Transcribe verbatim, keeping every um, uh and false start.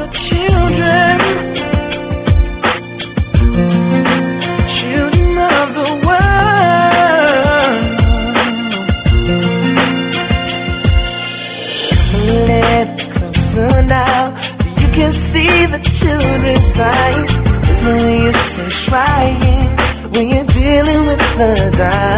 children, children of the world. Let's closer now, you can see the children's eyes. Listen when you stay trying, when you're dealing with the dark.